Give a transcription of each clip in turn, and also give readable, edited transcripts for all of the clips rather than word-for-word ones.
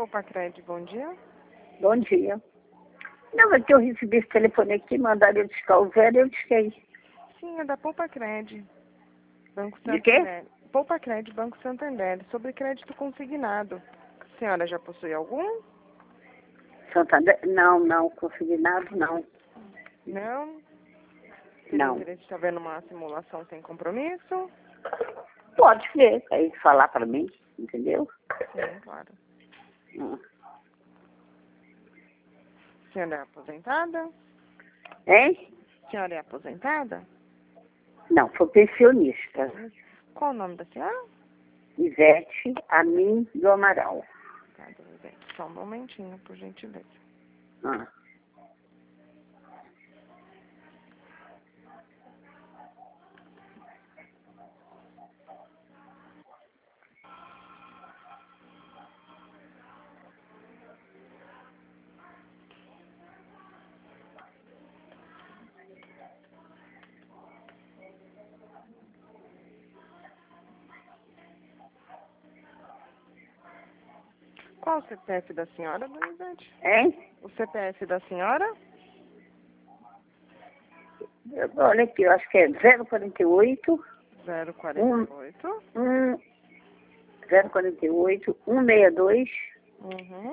Poupa-Cred, bom dia. Bom dia. Não, é que eu recebi esse telefone aqui, mandaram eu discar o zero e eu disquei. Sim, é da Poupa-Cred, Banco De quê? Santander. Poupa-Cred, Banco Santander, sobre crédito consignado. A senhora já possui algum? Santander? Não, consignado não. Não? Teria Não. interesse de estar vendo uma simulação sem compromisso? Pode ver, aí falar pra mim, entendeu? Sim, claro. Hum. A senhora é aposentada? Hein? A senhora é aposentada? Não, sou pensionista. Qual o nome da senhora? Ivete Amin do Amaral. Tá, tudo bem. Só um momentinho, por gentileza. Ah. Qual o CPF da senhora, dona Ivete? Hein? O CPF da senhora? Olha aqui, eu acho que é 048 048. 048 162 Uhum.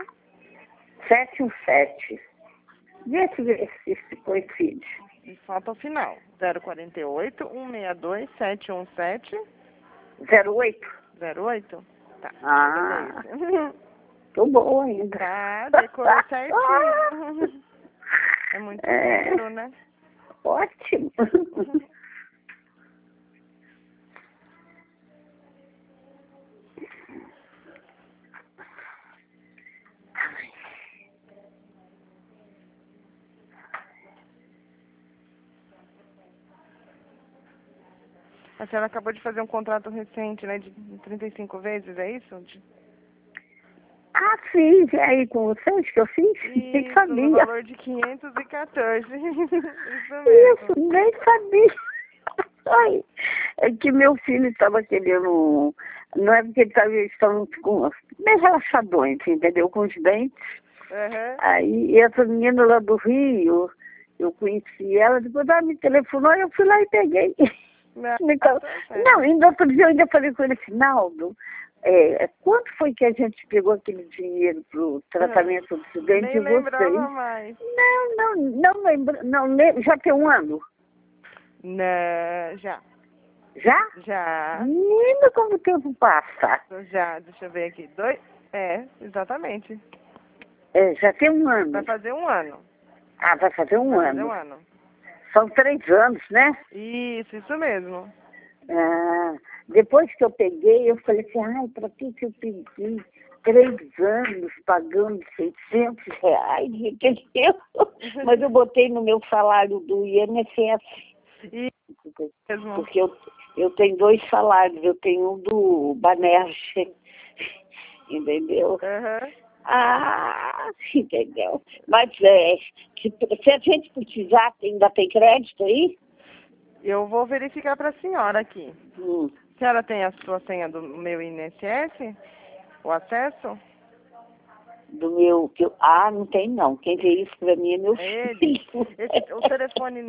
717. Vê se coincide. E falta o final. 048 162 717 08? 08. Tá. Ah, Beleza. tô boa ainda. Tá, decorou certinho. É muito número, né? Ótimo. A senhora acabou de fazer um contrato recente, né? De 35 vezes, é isso? Ah, fiz. E aí com vocês que eu fiz? Nem Isso, no sabia. valor de 514. Isso Isso, mesmo. nem sabia. Ai, é que meu filho estava querendo. Não é porque ele estava com meio relaxadões, entendeu? Com os dentes. Uhum. Aí essa menina lá do Rio, eu conheci ela, depois ela me telefonou e eu fui lá e peguei. Não, Então, tá certo. não, ainda outro dia eu ainda falei com ele, Finaldo, quanto foi que a gente pegou aquele dinheiro para o tratamento do dente Nem de lembrava vocês? mais. Não lembro, não lembro, já tem um ano? Não, já. Já? Já. Menina, como o tempo passa. Já, deixa eu ver aqui. Exatamente. Já tem um ano. Vai fazer um ano. Ah, vai fazer um Vai ano. fazer um ano. São 3 anos, né? Isso mesmo. Ah, depois que eu peguei, eu falei assim, ai, para que eu pedi 3 anos pagando R$ 600, entendeu? Mas eu botei no meu salário do INSS. Isso mesmo. Porque eu tenho 2 salários, eu tenho um do Banerje, entendeu? Uhum. Ah, entendeu? Mas se a gente precisar, ainda tem crédito aí? Eu vou verificar para a senhora aqui. Hum. A senhora tem a sua senha do meu INSS? O acesso? Do meu. Não tem não. Quem vê isso pra mim é meu É ele. filho. O telefone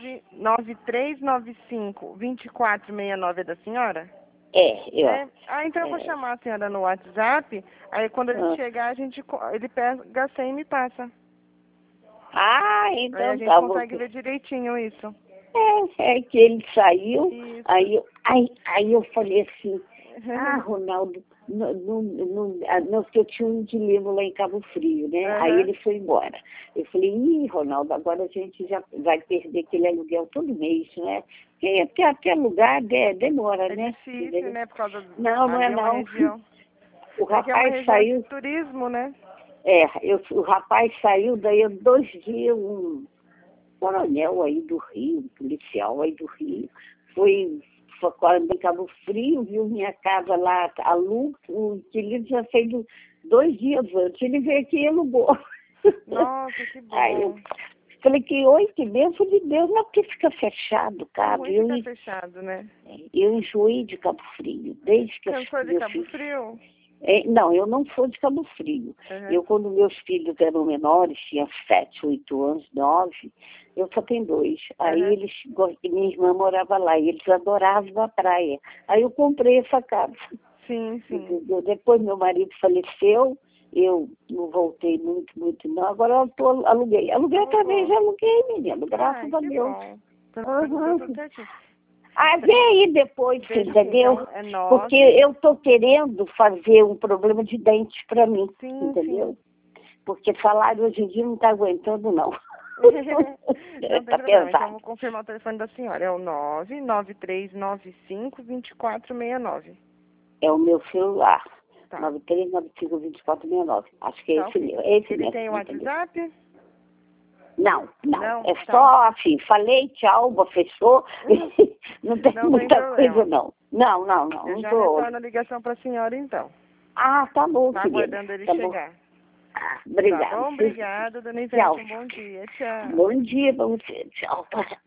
99395-2469 é da senhora? É? Ah, então eu vou chamar a senhora no WhatsApp. Aí quando ele chegar, ele pega a senha e me passa. Então Aí a gente tá. consegue ver direitinho isso. É que ele saiu, Isso. aí eu falei assim, Ronaldo, não, porque eu tinha um inquilino lá em Cabo Frio, né? Uhum. Aí ele foi embora. Eu falei, Ronaldo, agora a gente já vai perder aquele aluguel todo mês, né? Porque até alugar demora, né? Difícil, Entendeu? né? Por causa Não é ali é uma não. região. O É que é uma rapaz região saiu, de turismo, né? o rapaz saiu, daí 2 dias, um coronel aí do Rio, um policial aí do Rio, foi quando em Cabo Frio, viu minha casa lá, o inquilino já saiu 2 dias antes, ele veio aqui e alugou. Nossa, que bom. Aí eu falei que bênção de Deus, não é porque fica fechado, cara. Ruim fica fechado, né? Eu enjoei de Cabo Frio, desde que Cansou de eu Cabo fiz. Frio? Não, eu não sou de Cabo Frio. Eu, quando meus filhos eram menores, tinham 7, 8 anos, 9, eu só tenho 2. Aí minha irmã morava lá e eles adoravam a praia. Aí eu comprei essa casa. Sim, sim. Depois meu marido faleceu, eu não voltei muito não. Agora eu aluguei. Aluguei outra vez, menino, graças a Deus. Vê aí depois, entendeu? Então, porque eu tô querendo fazer um problema de dente para mim, entendeu? Sim. Porque salário hoje em dia não tá aguentando, não. Não tem Tá problema. Então, pesado. vou confirmar o telefone da senhora. É o 99395-2469. É o meu celular. Tá. 9395-2469. Acho que é esse mesmo. É esse Ele mesmo, tem o WhatsApp? Não. É só assim, falei, tchau, fechou. Não tem muita coisa, não. Não. Eu já retorno a ligação para a senhora, então. Tá bom, Tá querida. aguardando ele chegar. Obrigada. Tá bom, obrigada, dona Ivete. Um bom dia. Tchau. Bom dia pra você. Tchau.